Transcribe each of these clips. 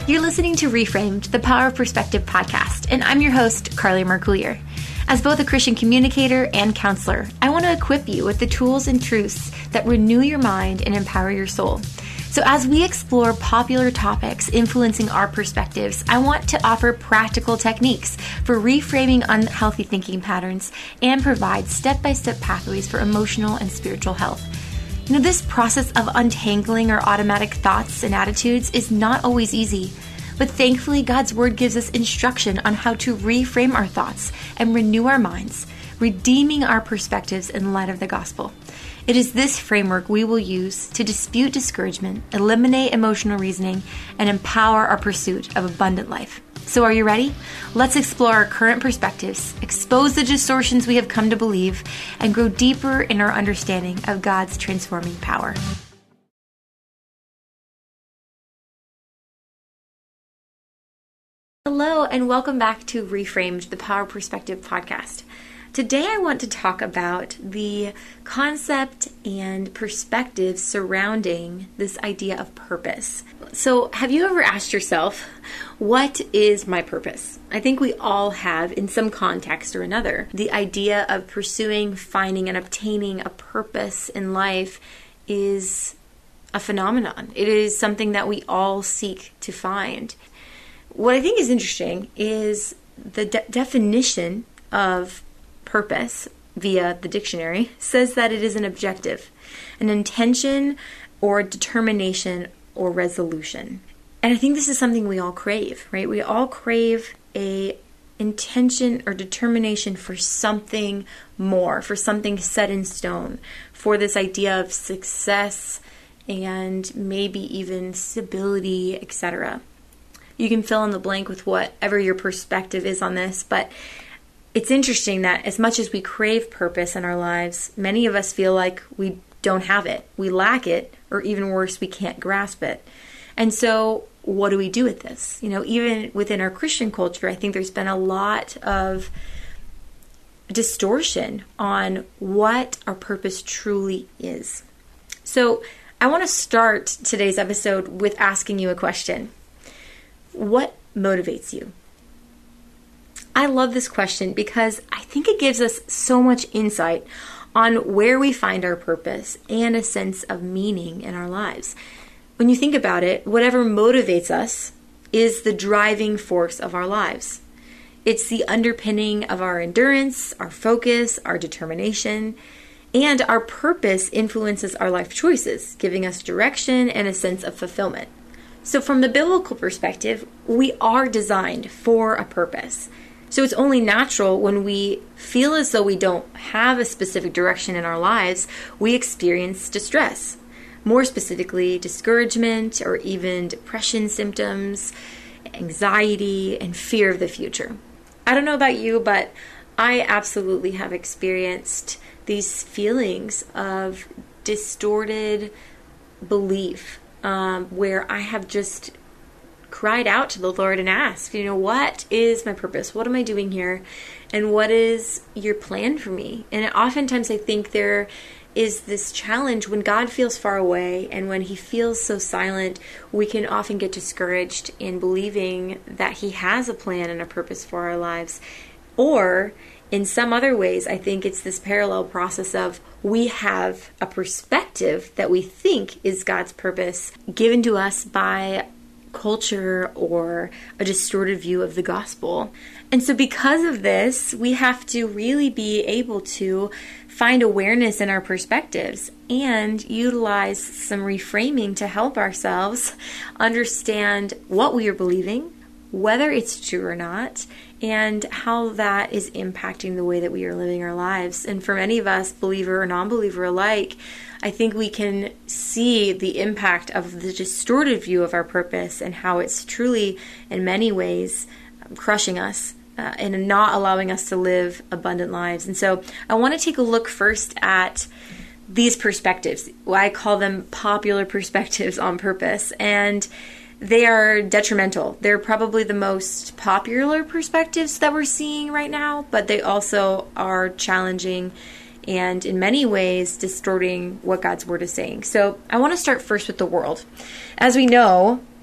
You're listening to Reframed, the Power of Perspective podcast, and I'm your host, Carly Mercoulier. As both a Christian communicator and counselor, I want to equip you with the tools and truths that renew your mind and empower your soul. So as we explore popular topics influencing our perspectives, I want to offer practical techniques for reframing unhealthy thinking patterns and provide step-by-step pathways for emotional and spiritual health. You know, this process of untangling our automatic thoughts and attitudes is not always easy, but thankfully God's Word gives us instruction on how to reframe our thoughts and renew our minds, redeeming our perspectives in light of the gospel. It is this framework we will use to dispute discouragement, eliminate emotional reasoning, and empower our pursuit of abundant life. So are you ready? Let's explore our current perspectives, expose the distortions we have come to believe, and grow deeper in our understanding of God's transforming power. Hello, and welcome back to Reframed, the Power Perspective podcast. Today I want to talk about the concept and perspective surrounding this idea of purpose. So have you ever asked yourself, what is my purpose? I think we all have in some context or another. The idea of pursuing, finding, and obtaining a purpose in life is a phenomenon. It is something that we all seek to find. What I think is interesting is the definition of purpose via the dictionary says that it is an objective, an intention or determination or resolution. And I think this is something we all crave, right? We all crave a intention or determination for something more, for something set in stone, for this idea of success and maybe even stability, etc. You can fill in the blank with whatever your perspective is on this, but it's interesting that as much as we crave purpose in our lives, many of us feel like we don't have it, we lack it, or even worse, we can't grasp it. And so what do we do with this? You know, even within our Christian culture, I think there's been a lot of distortion on what our purpose truly is. So I want to start today's episode with asking you a question. What motivates you? I love this question because I think it gives us so much insight on where we find our purpose and a sense of meaning in our lives. When you think about it, whatever motivates us is the driving force of our lives. It's the underpinning of our endurance, our focus, our determination, and our purpose influences our life choices, giving us direction and a sense of fulfillment. So from the biblical perspective, we are designed for a purpose. So it's only natural when we feel as though we don't have a specific direction in our lives, we experience distress. More specifically, discouragement or even depression symptoms, anxiety, and fear of the future. I don't know about you, but I absolutely have experienced these feelings of distorted belief where I have just cried out to the Lord and asked, what is my purpose? What am I doing here? And what is your plan for me? And oftentimes I think there is this challenge when God feels far away and when he feels so silent, we can often get discouraged in believing that he has a plan and a purpose for our lives. Or in some other ways, I think it's this parallel process of we have a perspective that we think is God's purpose given to us by culture or a distorted view of the gospel. And so because of this, we have to really be able to find awareness in our perspectives and utilize some reframing to help ourselves understand what we are believing, whether it's true or not, and how that is impacting the way that we are living our lives. And for many of us, believer or non-believer alike, I think we can see the impact of the distorted view of our purpose and how it's truly, in many ways, crushing us and not allowing us to live abundant lives. And so I want to take a look first at these perspectives. I call them popular perspectives on purpose. And they are detrimental. They're probably the most popular perspectives that we're seeing right now, but they also are challenging and in many ways distorting what God's Word is saying. So I want to start first with the world. As we know,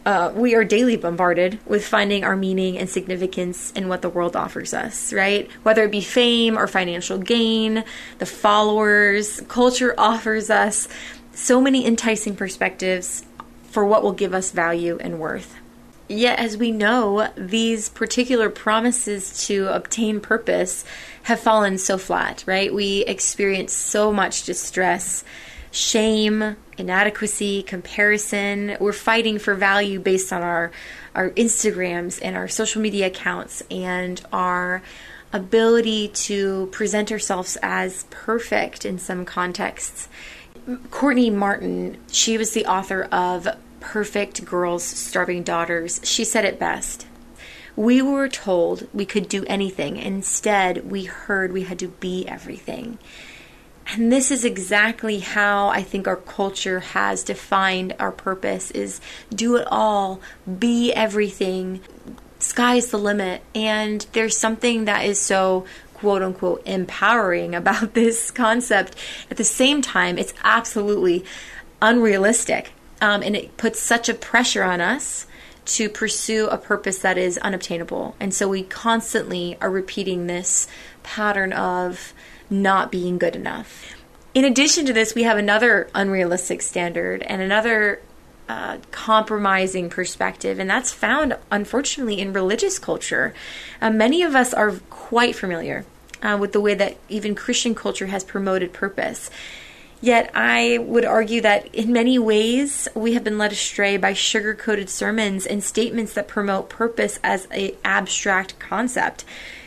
we are daily bombarded with finding our meaning and significance in what the world offers us, right? Whether it be fame or financial gain, the followers, culture offers us so many enticing perspectives for what will give us value and worth. Yet, as we know, these particular promises to obtain purpose have fallen so flat, right? We experience so much distress, shame, inadequacy, comparison. We're fighting for value based on our Instagrams and our social media accounts and our ability to present ourselves as perfect in some contexts. Courtney Martin, she was the author of Perfect Girls, Starving Daughters. She said it best. We were told we could do anything. Instead, we heard we had to be everything. And this is exactly how I think our culture has defined our purpose, is do it all, be everything, sky's the limit. And there's something that is so quote unquote empowering about this concept. At the same time, it's absolutely unrealistic. And it puts such a pressure on us to pursue a purpose that is unobtainable. And so we constantly are repeating this pattern of not being good enough. In addition to this, we have another unrealistic standard and another compromising perspective, and that's found, unfortunately, in religious culture. Many of us are quite familiar with the way that even Christian culture has promoted purpose. Yet I would argue that in many ways we have been led astray by sugar-coated sermons and statements that promote purpose as an abstract concept.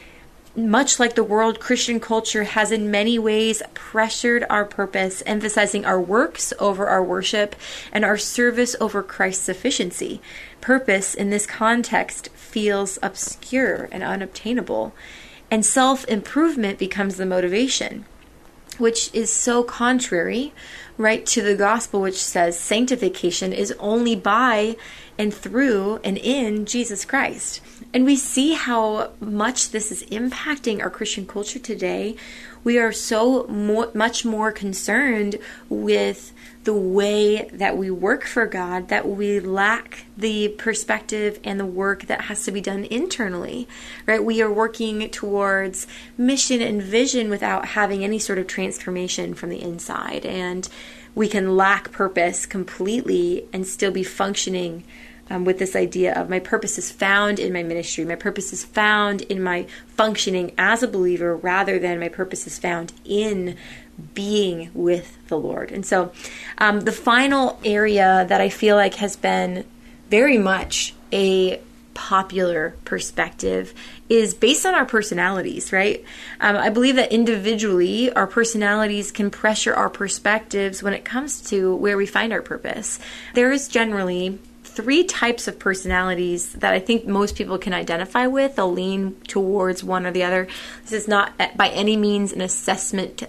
Much like the world, Christian culture has in many ways pressured our purpose, emphasizing our works over our worship and our service over Christ's sufficiency. Purpose in this context feels obscure and unobtainable, and self-improvement becomes the motivation, which is so contrary, right, to the gospel, which says sanctification is only by and through and in Jesus Christ. And we see how much this is impacting our Christian culture today. We are so much more concerned with the way that we work for God that we lack the perspective and the work that has to be done internally, right? We are working towards mission and vision without having any sort of transformation from the inside. And we can lack purpose completely and still be functioning with this idea of my purpose is found in my ministry. My purpose is found in my functioning as a believer rather than my purpose is found in being with the Lord. And so the final area that I feel like has been very much a popular perspective is based on our personalities, right? I believe that individually our personalities can pressure our perspectives when it comes to where we find our purpose. There is generally 3 types of personalities that I think most people can identify with. They'll lean towards one or the other. This is not by any means an assessment,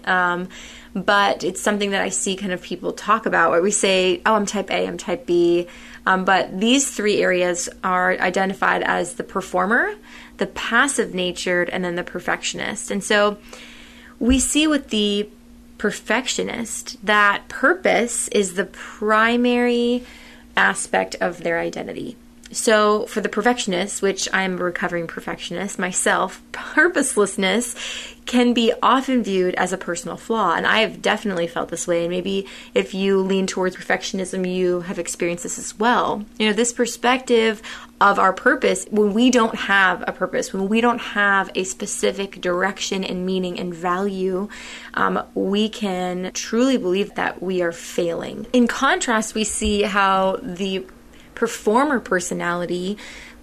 but it's something that I see kind of people talk about where we say, oh, I'm type A, I'm type B. But these 3 areas are identified as the performer, the passive-natured, and then the perfectionist. And so we see with the perfectionist that purpose is the primary aspect of their identity. So for the perfectionist, which I'm a recovering perfectionist myself, purposelessness can be often viewed as a personal flaw. And I have definitely felt this way. And maybe if you lean towards perfectionism, you have experienced this as well. You know, this perspective of our purpose, when we don't have a purpose, when we don't have a specific direction and meaning and value, we can truly believe that we are failing. In contrast, we see how the performer personality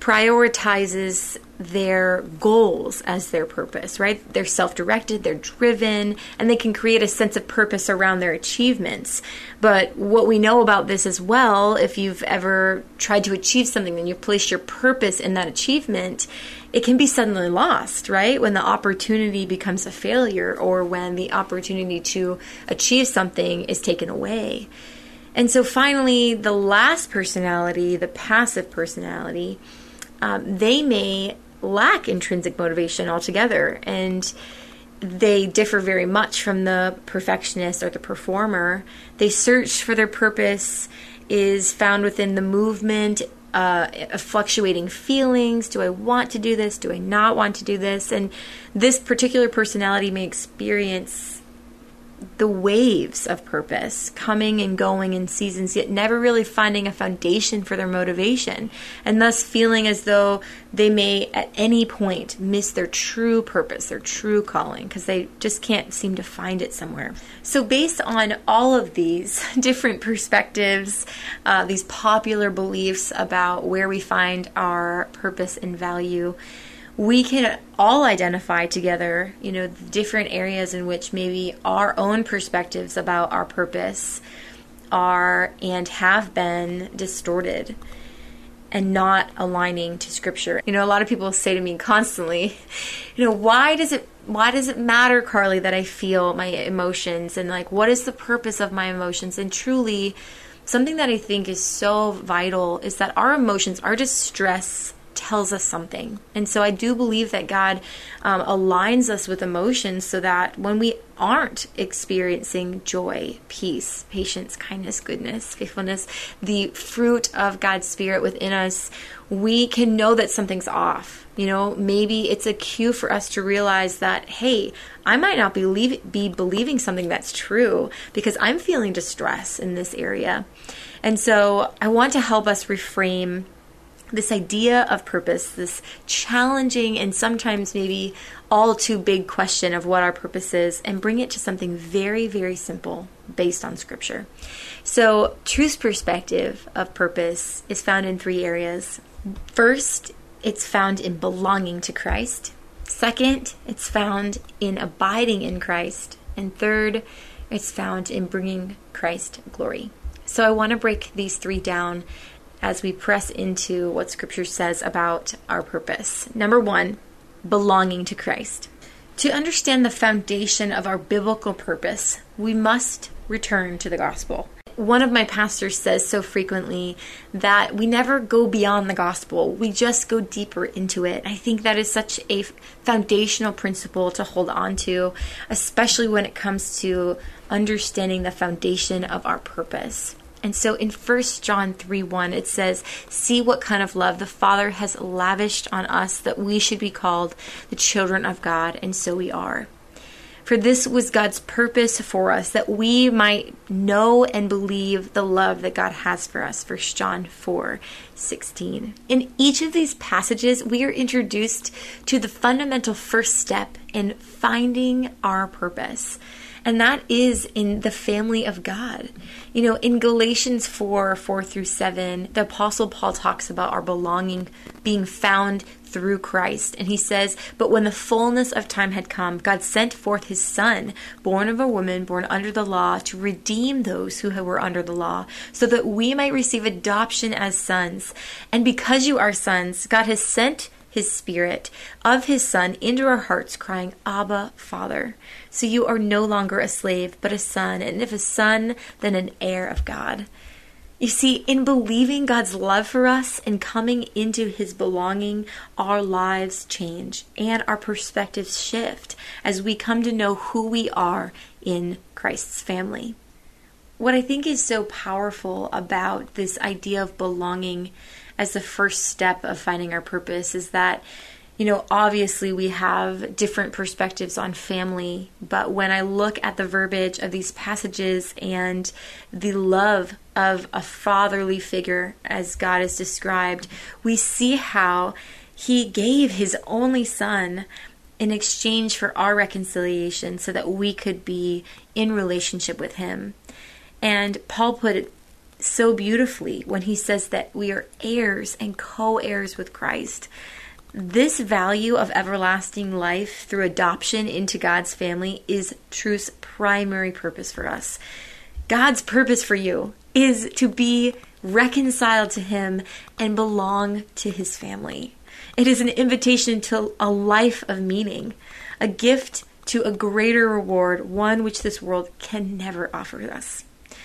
prioritizes their goals as their purpose, right? They're self-directed, they're driven, and they can create a sense of purpose around their achievements. But what we know about this as well, if you've ever tried to achieve something and you've placed your purpose in that achievement, it can be suddenly lost, right? When the opportunity becomes a failure or when the opportunity to achieve something is taken away. And so finally, the last personality, the passive personality, they may lack intrinsic motivation altogether, and they differ very much from the perfectionist or the performer. They search for their purpose is found within the movement fluctuating feelings. Do I want to do this? Do I not want to do this? And this particular personality may experience the waves of purpose coming and going in seasons, yet never really finding a foundation for their motivation, and thus feeling as though they may at any point miss their true purpose, their true calling, because they just can't seem to find it somewhere. So based on all of these different perspectives, these popular beliefs about where we find our purpose and value, we can all identify together, the different areas in which maybe our own perspectives about our purpose are and have been distorted and not aligning to Scripture. A lot of people say to me constantly, why does it matter, Carly, that I feel my emotions, and what is the purpose of my emotions? And truly, something that I think is so vital is that our emotions, our distress, tells us something. And so I do believe that God aligns us with emotions so that when we aren't experiencing joy, peace, patience, kindness, goodness, faithfulness, the fruit of God's Spirit within us, we can know that something's off. Maybe it's a cue for us to realize that, hey, I might not be believing something that's true because I'm feeling distress in this area. And so I want to help us reframe this idea of purpose, this challenging and sometimes maybe all too big question of what our purpose is, and bring it to something very, very simple based on Scripture. So, Truth's perspective of purpose is found in 3 areas. First, it's found in belonging to Christ. Second, it's found in abiding in Christ. And third, it's found in bringing Christ glory. So I want to break these 3 down as we press into what Scripture says about our purpose. Number 1, belonging to Christ. To understand the foundation of our biblical purpose, we must return to the gospel. One of my pastors says so frequently that we never go beyond the gospel. We just go deeper into it. I think that is such a foundational principle to hold on to, especially when it comes to understanding the foundation of our purpose. And so in 1 John 3:1, it says, "See what kind of love the Father has lavished on us that we should be called the children of God, and so we are. For this was God's purpose for us, that we might know and believe the love that God has for us." 1 John 4:16. In each of these passages, we are introduced to the fundamental first step in finding our purpose. And that is in the family of God. In Galatians 4:4-7, the Apostle Paul talks about our belonging being found through Christ. And he says, "But when the fullness of time had come, God sent forth his Son, born of a woman, born under the law, to redeem those who were under the law, so that we might receive adoption as sons. And because you are sons, God has sent his Spirit of his Son into our hearts, crying, 'Abba, Father.' So you are no longer a slave, but a son, and if a son, then an heir of God." You see, in believing God's love for us and coming into his belonging, our lives change and our perspectives shift as we come to know who we are in Christ's family. What I think is so powerful about this idea of belonging as the first step of finding our purpose is that, obviously we have different perspectives on family, but when I look at the verbiage of these passages and the love of a fatherly figure as God is described, we see how he gave his only Son in exchange for our reconciliation so that we could be in relationship with him. And Paul put it so beautifully when he says that we are heirs and co-heirs with Christ. This value of everlasting life through adoption into God's family is truth's primary purpose for us. God's purpose for you is to be reconciled to him and belong to his family. It is an invitation to a life of meaning, a gift to a greater reward, one which this world can never offer us.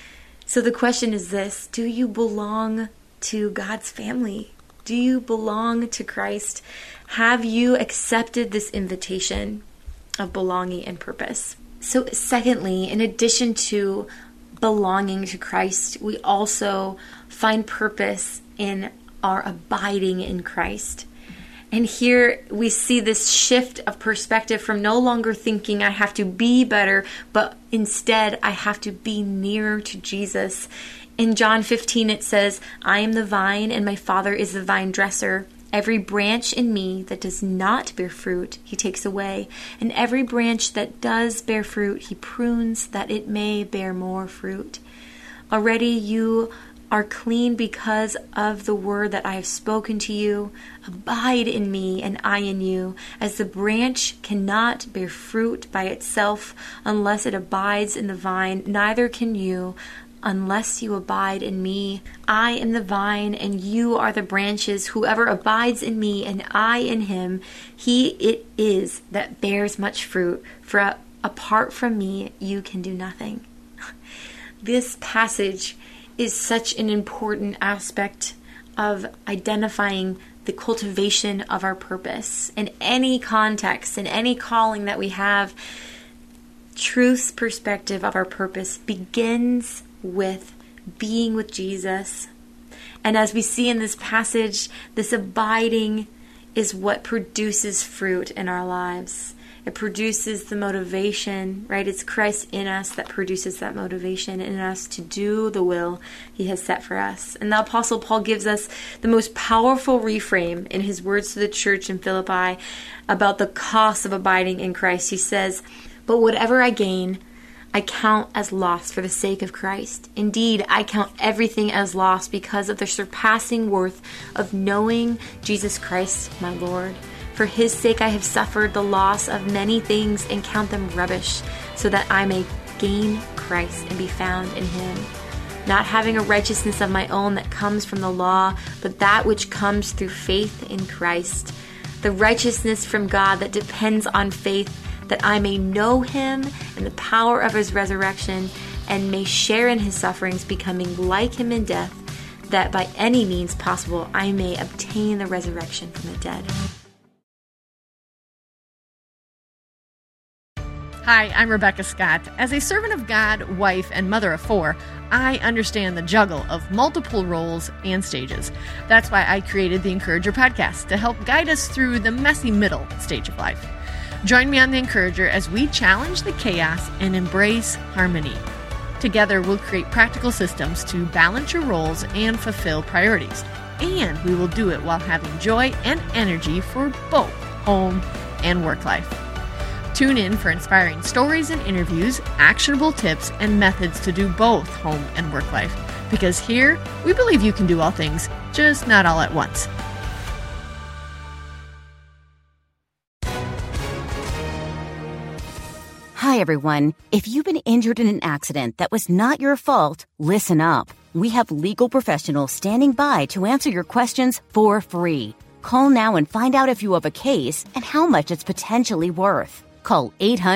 So the question is this: do you belong to God's family? Do you belong to Christ? Have you accepted this invitation of belonging and purpose? So secondly, in addition to belonging to Christ, we also find purpose in are abiding in Christ. And here we see this shift of perspective from no longer thinking I have to be better, but instead I have to be nearer to Jesus. In John 15 it says, I am the vine and my Father is the vine dresser. Every branch in me that does not bear fruit, he takes away. And every branch that does bear fruit, he prunes that it may bear more fruit. Already you are clean because of the word that I have spoken to you. Abide in me and I in you. As the branch cannot bear fruit by itself unless it abides in the vine, neither can you unless you abide in me. I am the vine and you are the branches. Whoever abides in me and I in him, he it is that bears much fruit. For apart from me, you can do nothing. This passage is such an important aspect of identifying the cultivation of our purpose. In any context, in any calling that we have, truth's perspective of our purpose begins with being with Jesus. And as we see in this passage, this abiding is what produces fruit in our lives. It produces the motivation, right? It's Christ in us that produces that motivation in us to do the will he has set for us. And the Apostle Paul gives us the most powerful reframe in his words to the church in Philippi about the cost of abiding in Christ. He says, but whatever I gain, I count as loss for the sake of Christ. Indeed, I count everything as loss because of the surpassing worth of knowing Jesus Christ, my Lord. For his sake I have suffered the loss of many things and count them rubbish, so that I may gain Christ and be found in him. Not having a righteousness of my own that comes from the law, but that which comes through faith in Christ. The righteousness from God that depends on faith, that I may know him and the power of his resurrection, and may share in his sufferings, becoming like him in death, that by any means possible I may obtain the resurrection from the dead. Hi, I'm Rebecca Scott. As a servant of God, wife, and mother of 4, I understand the juggle of multiple roles and stages. That's why I created the Encourager podcast to help guide us through the messy middle stage of life. Join me on the Encourager as we challenge the chaos and embrace harmony. Together, we'll create practical systems to balance your roles and fulfill priorities. And we will do it while having joy and energy for both home and work life. Tune in for inspiring stories and interviews, actionable tips, and methods to do both home and work life. Because here, we believe you can do all things, just not all at once. Hi, everyone. If you've been injured in an accident that was not your fault, listen up. We have legal professionals standing by to answer your questions for free. Call now and find out if you have a case and how much it's potentially worth. Call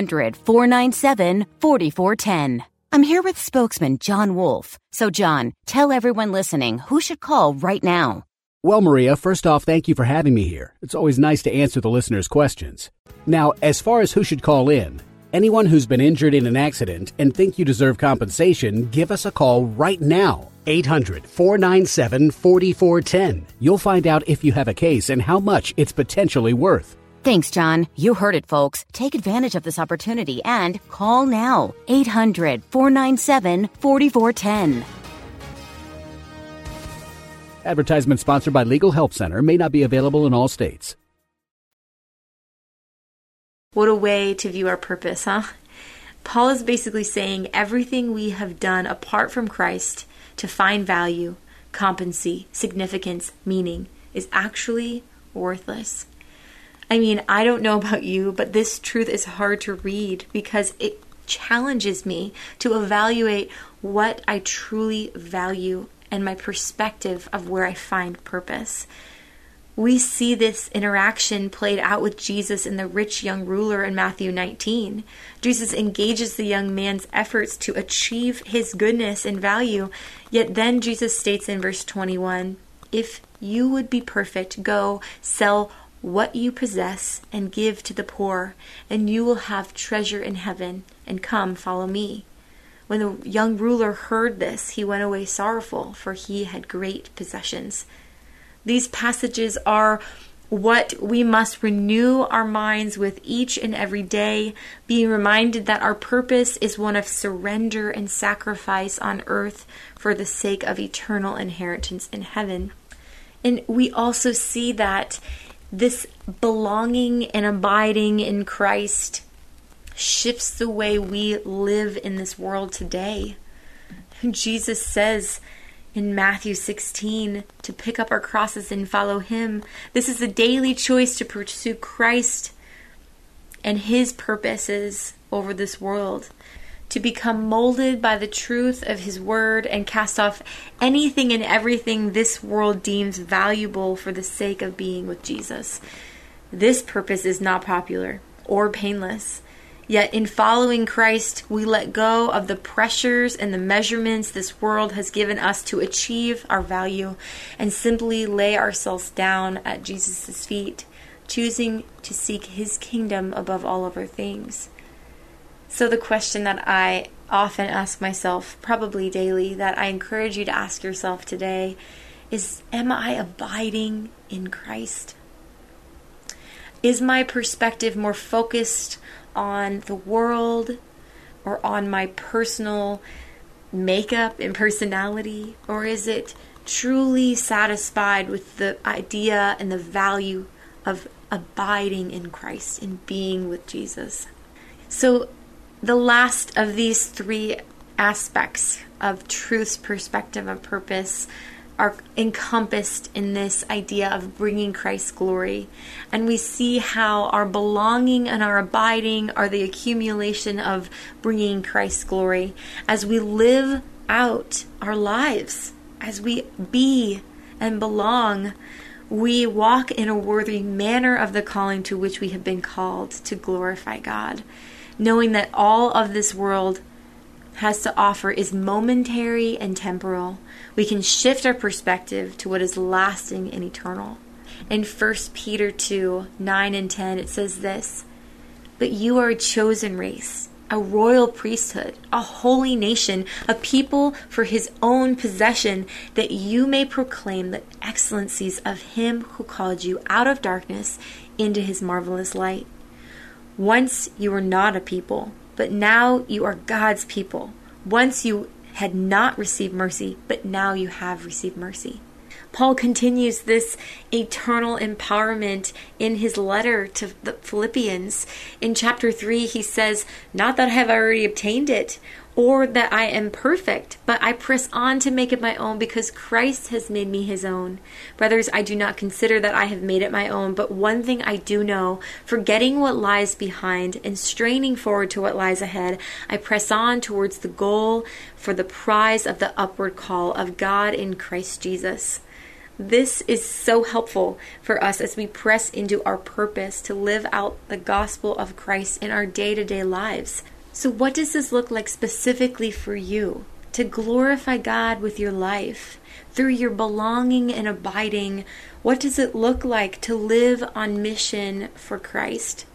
800-497-4410. I'm here with spokesman John Wolf. So, John, tell everyone listening who should call right now. Well, Maria, first off, thank you for having me here. It's always nice to answer the listeners' questions. Now, as far as who should call in, anyone who's been injured in an accident and think you deserve compensation, give us a call right now. 800-497-4410. You'll find out if you have a case and how much it's potentially worth. Thanks, John. You heard it, folks. Take advantage of this opportunity and call now. 800-497-4410. Advertisement sponsored by Legal Help Center. May not be available in all states. What a way to view our purpose, huh? Paul is basically saying everything we have done apart from Christ to find value, competency, significance, meaning is actually worthless. I mean, I don't know about you, but this truth is hard to read because it challenges me to evaluate what I truly value and my perspective of where I find purpose. We see this interaction played out with Jesus and the rich young ruler in Matthew 19. Jesus engages the young man's efforts to achieve his goodness and value, yet then Jesus states in verse 21, "If you would be perfect, go sell what you possess and give to the poor, and you will have treasure in heaven, and come follow me." When the young ruler heard this, he went away sorrowful, for he had great possessions. These passages are what we must renew our minds with each and every day, being reminded that our purpose is one of surrender and sacrifice on earth for the sake of eternal inheritance in heaven. And we also see that this belonging and abiding in Christ shifts the way we live in this world today. Jesus says in Matthew 16 to pick up our crosses and follow him. This is a daily choice to pursue Christ and his purposes over this world, to become molded by the truth of his word and cast off anything and everything this world deems valuable for the sake of being with Jesus. This purpose is not popular or painless. Yet in following Christ, we let go of the pressures and the measurements this world has given us to achieve our value and simply lay ourselves down at Jesus' feet, choosing to seek his kingdom above all other things. So the question that I often ask myself, probably daily, that I encourage you to ask yourself today is, am I abiding in Christ? Is my perspective more focused on the world or on my personal makeup and personality? Or is it truly satisfied with the idea and the value of abiding in Christ and being with Jesus? So the last of these three aspects of truth's perspective of purpose are encompassed in this idea of bringing Christ glory. And we see how our belonging and our abiding are the accumulation of bringing Christ glory as we live out our lives, as we be and belong. We walk in a worthy manner of the calling to which we have been called to glorify God, knowing that all of this world has to offer is momentary and temporal. We can shift our perspective to what is lasting and eternal. In 1 Peter 2, 9 and 10, it says this, "But you are a chosen race, a royal priesthood, a holy nation, a people for his own possession, that you may proclaim the excellencies of him who called you out of darkness into his marvelous light. Once you were not a people, but now you are God's people. Once you had not received mercy, but now you have received mercy." Paul continues this eternal empowerment in his letter to the Philippians. In chapter 3, he says, "Not that I have already obtained it, or that I am perfect, but I press on to make it my own because Christ has made me his own. Brothers, I do not consider that I have made it my own, but one thing I do know, forgetting what lies behind and straining forward to what lies ahead, I press on towards the goal for the prize of the upward call of God in Christ Jesus." This is so helpful for us as we press into our purpose to live out the gospel of Christ in our day-to-day lives. So what does this look like specifically for you? To glorify God with your life, through your belonging and abiding, what does it look like to live on mission for Christ?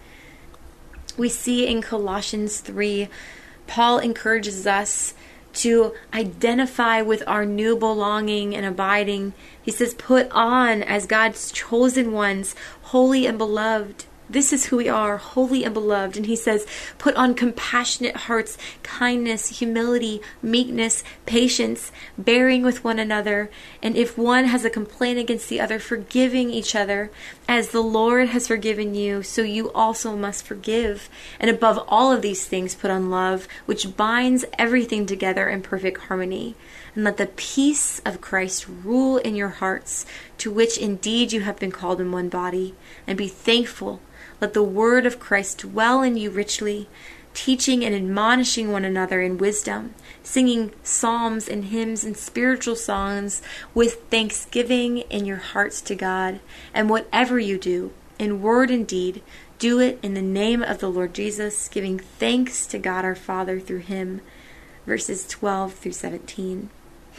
We see in Colossians 3, Paul encourages us to identify with our new belonging and abiding. He says, put on as God's chosen ones, holy and beloved. This is who we are, holy and beloved. And he says, put on compassionate hearts, kindness, humility, meekness, patience, bearing with one another. And if one has a complaint against the other, forgiving each other. As the Lord has forgiven you, so you also must forgive. And above all of these things, put on love, which binds everything together in perfect harmony. And let the peace of Christ rule in your hearts, to which indeed you have been called in one body. And be thankful. Let the word of Christ dwell in you richly, teaching and admonishing one another in wisdom, singing psalms and hymns and spiritual songs with thanksgiving in your hearts to God. And whatever you do, in word and deed, do it in the name of the Lord Jesus, giving thanks to God our Father through him. Verses 12 through 17.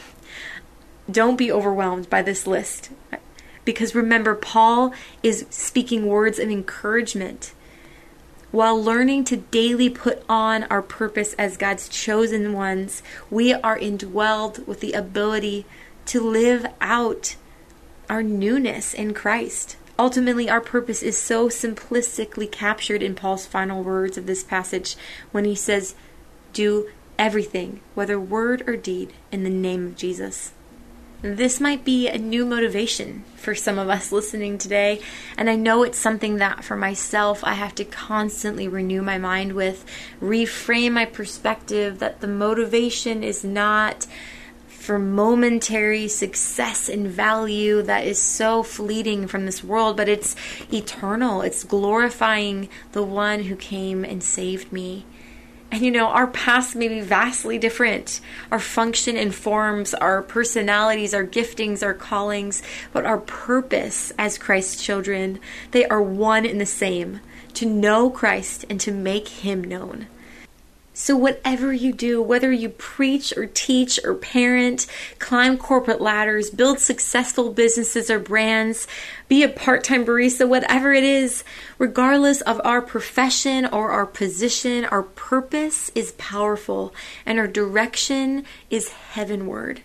Don't be overwhelmed by this list. Because remember, Paul is speaking words of encouragement. While learning to daily put on our purpose as God's chosen ones, we are indwelled with the ability to live out our newness in Christ. Ultimately, our purpose is so simplistically captured in Paul's final words of this passage when he says, do everything, whether word or deed, in the name of Jesus. This might be a new motivation for some of us listening today, and I know it's something that for myself I have to constantly renew my mind with, reframe my perspective that the motivation is not for momentary success and value that is so fleeting from this world, but it's eternal. It's glorifying the one who came and saved me. And our past may be vastly different. Our function informs our personalities, our giftings, our callings, but our purpose as Christ's children, they are one and the same, to know Christ and to make Him known. So whatever you do, whether you preach or teach or parent, climb corporate ladders, build successful businesses or brands, be a part-time barista, whatever it is, regardless of our profession or our position, our purpose is powerful and our direction is heavenward.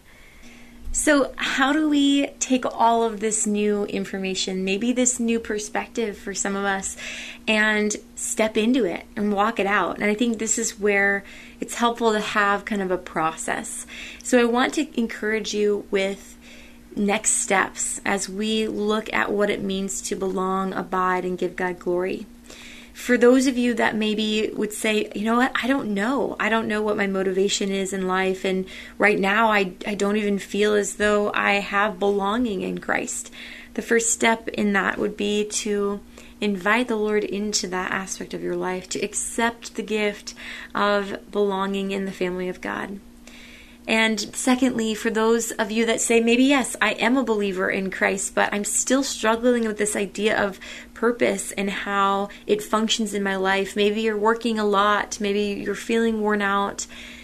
So how do we take all of this new information, maybe this new perspective for some of us, and step into it and walk it out? And I think this is where it's helpful to have kind of a process. So I want to encourage you with next steps as we look at what it means to belong, abide, and give God glory. For those of you that maybe would say, you know what, I don't know what my motivation is in life, and right now I don't even feel as though I have belonging in Christ. The first step in that would be to invite the Lord into that aspect of your life, to accept the gift of belonging in the family of God. And secondly, for those of you that say, maybe yes, I am a believer in Christ, but I'm still struggling with this idea of purpose and how it functions in my life. Maybe you're working a lot. Maybe you're feeling worn out.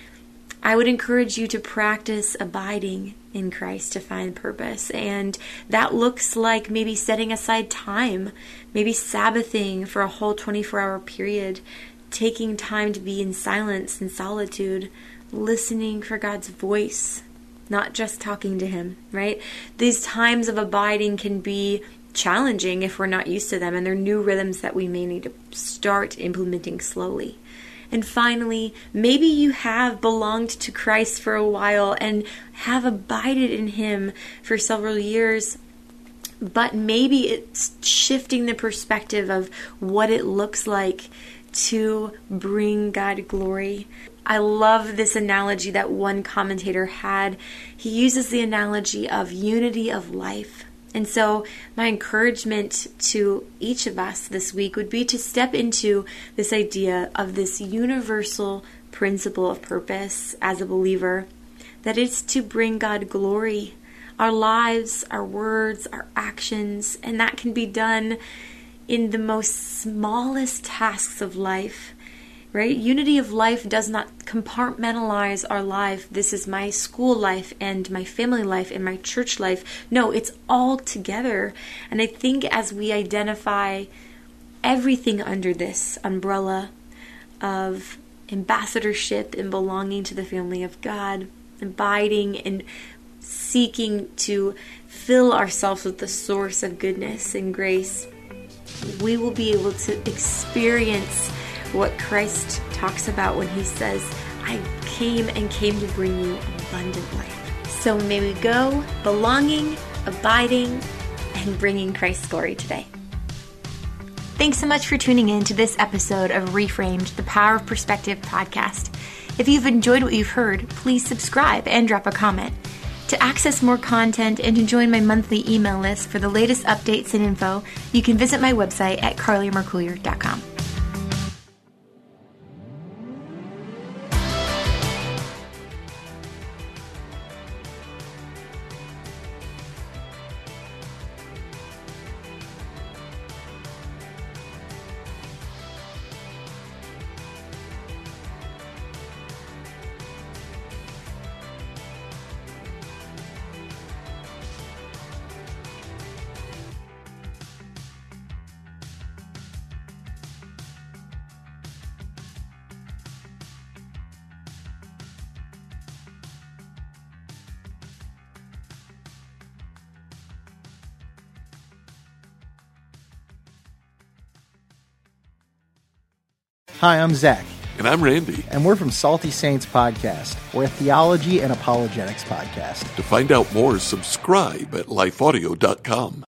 I would encourage you to practice abiding in Christ to find purpose. And that looks like maybe setting aside time, maybe Sabbathing for a whole 24-hour period, taking time to be in silence and solitude, listening for God's voice, not just talking to Him, right? These times of abiding can be challenging if we're not used to them, and they're new rhythms that we may need to start implementing slowly. And finally, maybe you have belonged to Christ for a while and have abided in Him for several years, but maybe it's shifting the perspective of what it looks like to bring God glory. I love this analogy that one commentator had. He uses the analogy of unity of life. And so my encouragement to each of us this week would be to step into this idea of this universal principle of purpose as a believer, that it's to bring God glory, our lives, our words, our actions, and that can be done in the most smallest tasks of life. Right? Unity of life does not compartmentalize our life. This is my school life and my family life and my church life. No, it's all together. And I think as we identify everything under this umbrella of ambassadorship and belonging to the family of God, abiding and seeking to fill ourselves with the source of goodness and grace, we will be able to experience what Christ talks about when He says, I came to bring you abundant life. So may we go belonging, abiding, and bringing Christ's glory today. Thanks so much for tuning in to this episode of Reframed, the Power of Perspective podcast. If you've enjoyed what you've heard, please subscribe and drop a comment. To access more content and to join my monthly email list for the latest updates and info, you can visit my website at carlymarcoulier.com. Hi, I'm Zach. And I'm Randy. And we're from Salty Saints Podcast. We're a theology and apologetics podcast. To find out more, subscribe at lifeaudio.com.